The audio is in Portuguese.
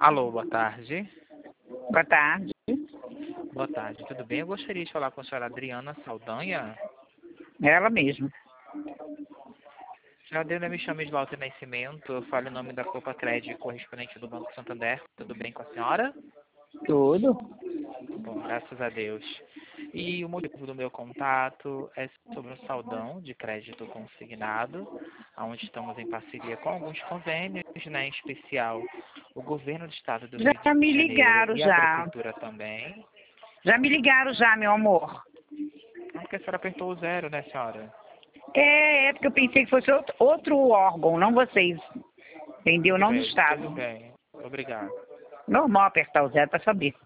Alô, boa tarde. Boa tarde. Boa tarde, tudo bem? Eu gostaria de falar com a senhora Adriana Saldanha. Ela mesma. Senhora Adriana, me chama de Walter Nascimento, eu falo em nome da Copa Crédito, correspondente do Banco Santander. Tudo bem com a senhora? Tudo. Bom, graças a Deus. E o motivo do meu contato é sobre um saldão de crédito consignado, onde estamos em parceria com alguns convênios, né, em especial o Governo do Estado do Rio Já me de Janeiro ligaram e a já. Prefeitura também. Já me ligaram já, meu amor. Porque a senhora apertou o zero, né, senhora? É porque eu pensei que fosse outro órgão, não vocês. Entendeu? Não do Estado. Tudo bem. Obrigado. Normal apertar o zero para saber.